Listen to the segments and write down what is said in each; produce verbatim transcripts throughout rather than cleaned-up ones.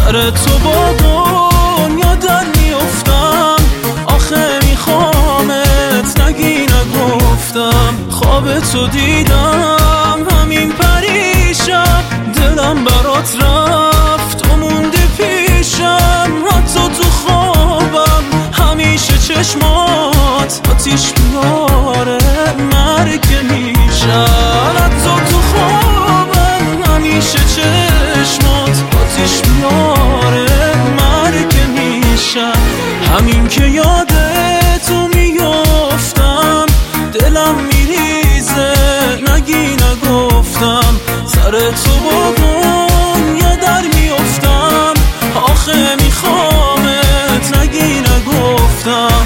سر تو با دنیا در میافتم، آخه میخوامت نگی نگفتم. خواب تو دیدم همین پریشب، دلم برات رفت و موندی پیشم. حتی تو خوابم همیشه چشمات آتیش میاره، مرگ میشن. حتی تو خوابم همیشه چشمات آتیش میاره، مرگ میشن. همین که یادتو میافتم، دلم میریزه نگی نگفتم. سر تو با دنیا در میافتم، آخه میخوامت نگی نگفتم.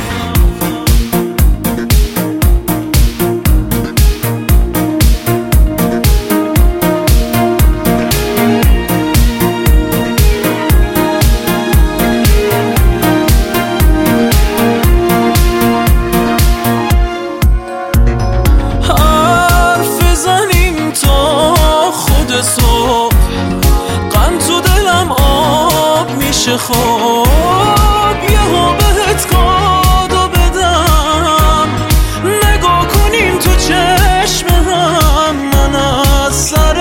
صبح غم تو دلم آب میشه، خواب یه ها بهت کادو بدم. نگاه کنیم تو چشم هم، من از سر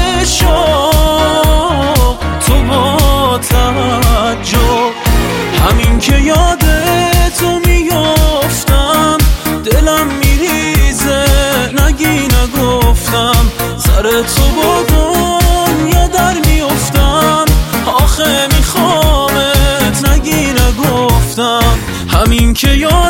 شوق تو با تعجب. همین که یادتو میافتم، دلم میریزه نگی نگفتم. سر تو با دنیا در میافتم، آخه میخوامت نگی نگفتم. همین که